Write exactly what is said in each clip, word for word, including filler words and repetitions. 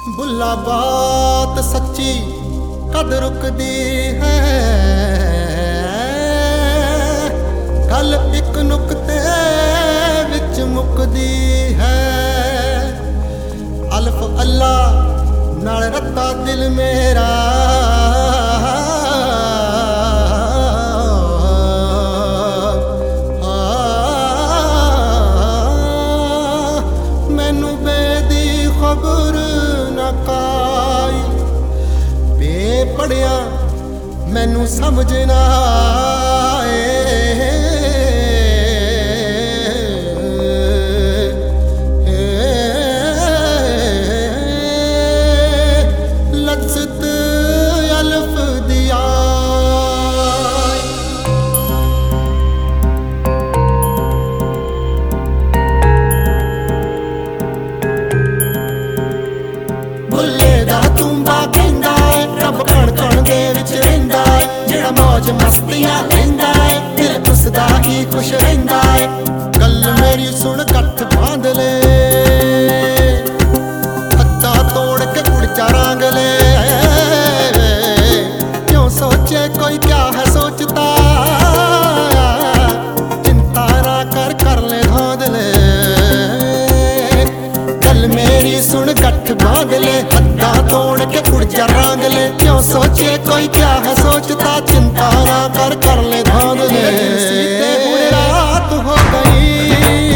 बुला बात सच्ची कद रुकदी है, गल इक नुकते विच मुकदी है। अल्फ अल्लाह नाल रत्ता दिल मेरा, मैनू बेदी खबर न काई, बेपढ़िया मैनू समझ ना आए। मस्तियां लेंदा है दिल तुसदा ही खुश रहिंदा है। गल मेरी सुन कट्ठ बांध ले, हत्था तोड़ के कुड़चा रंग ले। क्यों सोचे कोई क्या है सोचता, चिंता ना कर कर ले धांध ले। गल मेरी सुन कट्ठ बांध ले, हत्था तोड़ के कुड़चा रंग ले। क्यों सोचे कोई क्या है सोचता, चिंता ना कर कर ले धांध ले। रात हो गई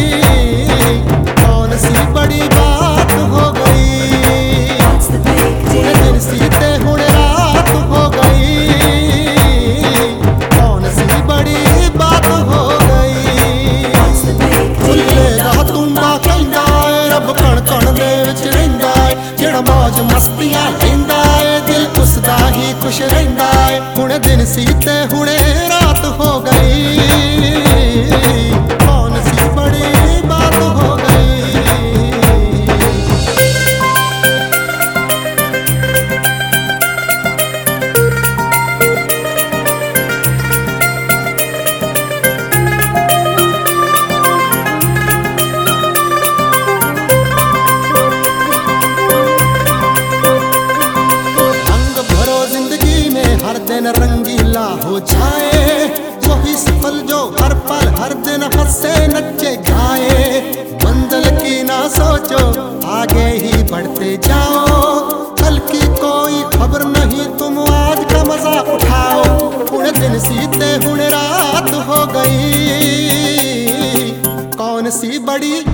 कौन सी बड़ी बात हो गई, दिन सीते हुणे रात हो गई कौन सी बड़ी बात हो गई। भुल्ले दा तुम्बा कहंदा है रब कण कण दे विच रहिंदा है। जेड़ा मौज मस्तियां लैंदा है दिल उसदा ही खुश रहिंदा है। हुणे दिन सीते हुणे रात हो गई कौन सी बड़ी बात हो गई। रंग भरो जिंदगी में हर दिन रंगीला हो जाए, वही सफल जो हर पल हर दिन हंसे नच्चे गाए। मंजिल की ना सोचो आगे ही बढ़ते जाओ, कल की कोई खबर नहीं तुम आज का मजा उठाओ। हुणे दिन सीते हुणे रात हो गई कौन सी बड़ी